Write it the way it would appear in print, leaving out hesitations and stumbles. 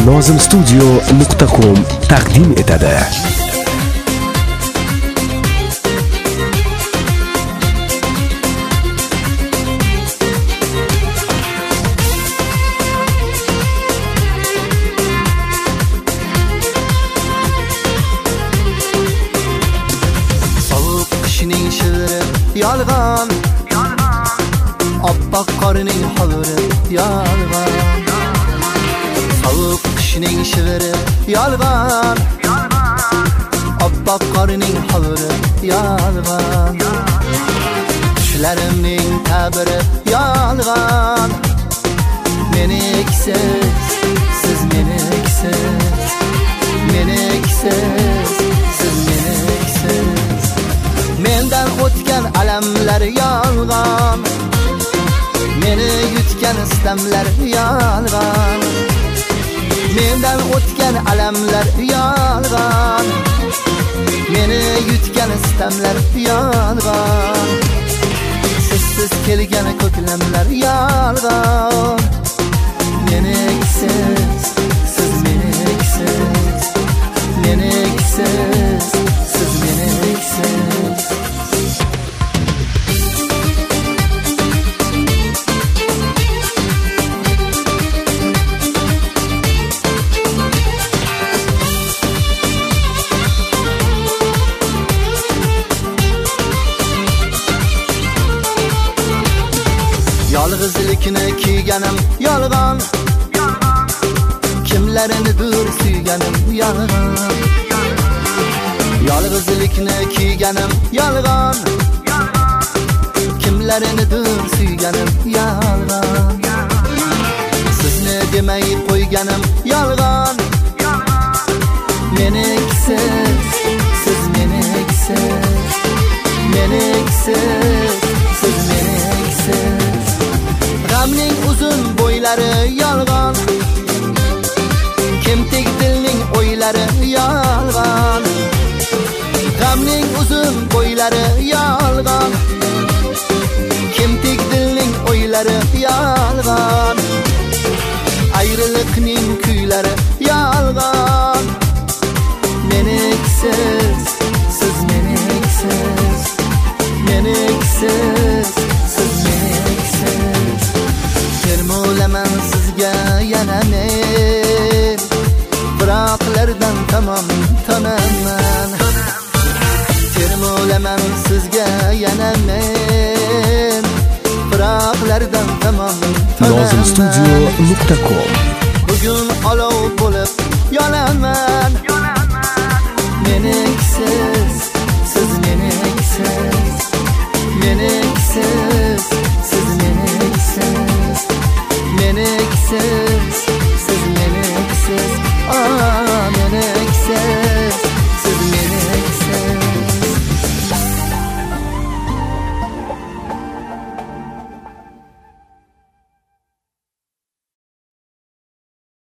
nozimstudio.com taqdim etadi. Sovuq qishning shivri yolg'on, oppoq qorning hovuri yolg'on. Sovuq qishning shivri yolg'on, oppoq qorning hovuri yolg'on. Tushlarimning ta'biri yolg'on. Meniksiz, siz meniksiz, meniksiz, siz meniksiz. Mendan o'tgan alamlar yolg'on, meni yutgan istamlar yolg'on. Mendan o'tgan alamlar yolg'on, meni yutgan istamlar yolg'on. Sizsiz kelgan ko'klamlar yolg'on. Meniksiz, siz meniksiz, meniksiz, siz meniksiz. Yolg'izlikni kiyganim yolg'on, kimlarnidir suyganim yolg'on. Yolg'izlikni kiyganim yolg'on, kimlarnidir suyganim yolg'on. Sizni demay qo'yganim yolg'on. Meniksiz, siz meniksiz, meniksiz, siz meniksiz. G'amning uzun bo'ylari yolg'on, kemtik dilning o'ylari yolg'on. G'amning uzun bo'ylari yolg'on, kemtik dilning o'ylari yolg'on. Ayriliqning kuylari yolg'on. Meniksiz, siz meniksiz, meniksiz, siz meniksiz. Termulaman sizga yana men, biroqlardan tamom tonaman. Termulaman sizga yana men, biroqlardan tamom tonaman. nozimstudio.com Bugun olov bo'lib yonaman. Meniksiz, siz meniksiz, meniksiz.